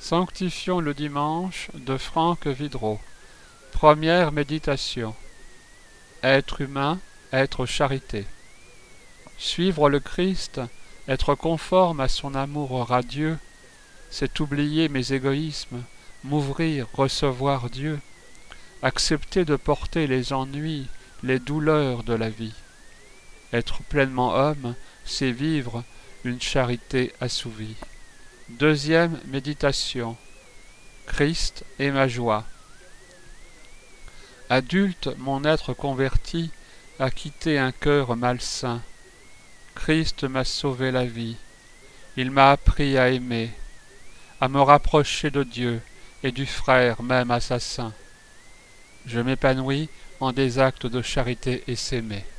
Sanctifions le dimanche de Franck Vidreau. Première méditation. Être humain, être charité. Suivre le Christ, être conforme à son amour radieux, c'est oublier mes égoïsmes, m'ouvrir, recevoir Dieu, accepter de porter les ennuis, les douleurs de la vie. Être pleinement homme, c'est vivre une charité assouvie. Deuxième méditation. Christ est ma joie. Adulte, mon être converti a quitté un cœur malsain. Christ m'a sauvé la vie. Il m'a appris à aimer, à me rapprocher de Dieu et du frère même assassin. Je m'épanouis en des actes de charité essaimés.